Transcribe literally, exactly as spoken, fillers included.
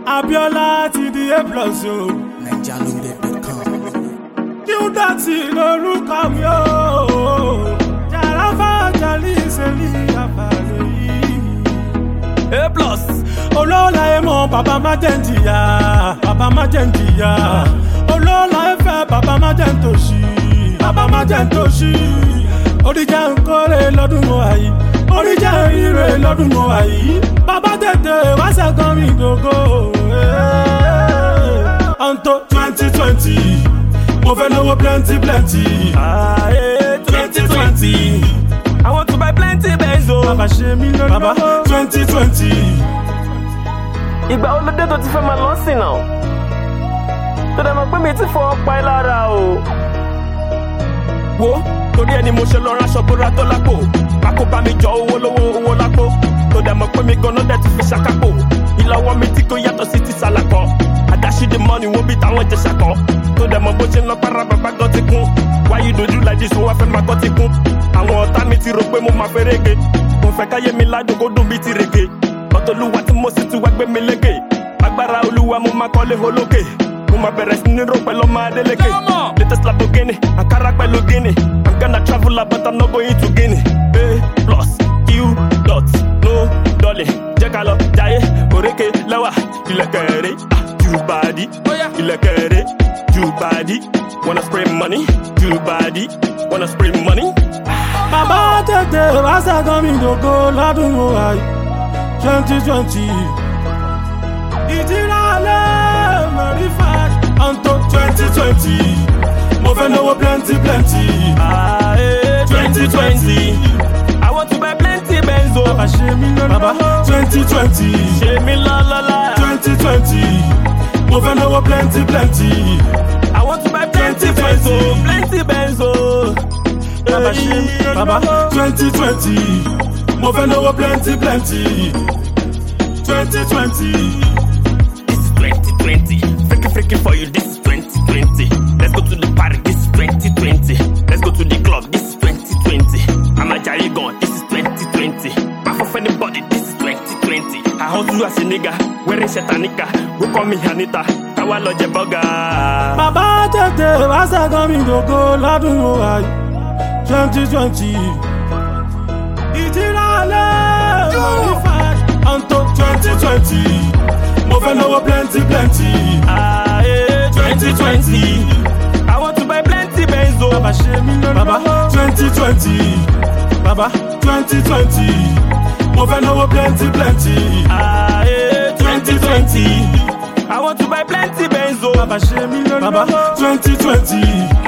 Abiola ti di A plus o. naija loaded dot com. Kí ó dọ̀tí lórúkọ mi o. Jàrá fàjálì ìṣèlú àbàlẹ̀ yìí. A plus. Olóòlà ẹ mọ bàbá má jẹ́ ń jìyà. Bàbá má jẹ́ ń jìyà. Olóòlà ẹ fẹ́ bàbá má jẹ́ ń tòṣì. Bàbá má jẹ́ ń tòṣì. Orí jẹ́ ń kórè lọ́dún mọ́ àyí. Orí jẹ́ ìrè lọ́dún mọ́ àyí. Bàbá tètè wá ṣẹ́gun mi dògo. Unto twenty twenty, mo fẹ́ náwó plenty plenty. twenty twenty, I want to buy plenty benzo. bàbá ṣe mí lórí bàbá twenty twenty. Ìgbà wo ló dé tó ti fẹ́ máa lọ sí náà? Tó dẹ̀ mọ̀ pé mi ti fọ ọ̀pá ẹ lára o. Wo torí ẹni mo ṣe lọ ránṣọ bóra tó lápò. Pákó bá mi jọ owó lówó owó lápò. Tó dẹ̀ mọ̀ pé mi gan-an dẹ̀ ti fi ṣàkápò. Ìlọ́wọ́ mi tí kò yàtọ̀ sí ti sàlàkọ́. Àdáṣí the money wo bí táwọn jẹ ṣàkọ́. Tó dẹ̀ mọ̀ bó ṣe ń lọ para bàbá gan ti kún. Why you do you like this? Wọ́n fẹ́ máa gbọ́ ti kún. Àwọn ọ̀tá mi ti rò pé mo máa fẹ́ rege. Mo fẹ́ káyé mi ládùn kó dùn bí ti rege. Ọ̀tọ̀lúwa tí mo sì ti wá gbé mi lékè. Agbára olúwa mo máa kọ́lé olókè. Mo máa bẹ̀rẹ̀ sí ní rò pẹ̀lú ọmọ Adélékè. Latest Lamborghini, Ankara pẹ̀lú Guinea. I'm gonna travel but I'm not going to Guinea. A plus Q dot no dolly. Jẹ́ ká lọ jayé òrékè lẹ́wà ìlẹ̀kẹ̀rẹ̀. You body, ìlẹ̀kẹ̀rẹ̀. You body, wanna spray money. You body, wanna spray money. Bàbá tètè wá ṣẹ́gun mi dògo lọ́dún mọ́ àyí. twenty twenty. Ìjíràlẹ̀ mẹ́rin fàájì. Unto twenty twenty, mo fẹ́ náwó plenty plenty. twenty twenty, I want to buy plenty benzo. Bàbá ṣe mí lórí bàbá twenty twenty. Ṣé mi lọ́lọ́lá? twenty twenty, mo fẹ́ náwó plenty plenty. I want to buy plenty benzo, plenty benzo. Bàbá ṣe mí lórí bàbá twenty twenty, mo fẹ́ náwó plenty plenty. twenty twenty. This is twenty twenty, freaky freaky for you. This is twenty twenty. Let's go to the party. This is twenty twenty. Let's go to the club. This is twenty twenty. I'm a Jai gone. This is twenty twenty. Back off anybody. This is twenty twenty. I hustle as a nigga, wearing shetanika. Who call me Hanita? Kawa loje boga. Bàbá tètè wá ṣẹ́gun mi dògo lọ́dún mọ́ àyí. twenty twenty. Ìjíràlẹ̀ mẹ́rin fàájì. Unto twenty twenty, mo fẹ́ náwó plenty plenty. twenty twenty, I want to buy plenty benzo. Bàbá ṣe mí lórí bàbá twenty twenty. Bàbá twenty twenty, mo fẹ́ náwó plenty plenty. twenty twenty, I want to buy plenty benzo. Bàbá ṣe mí lórí bàbá twenty twenty.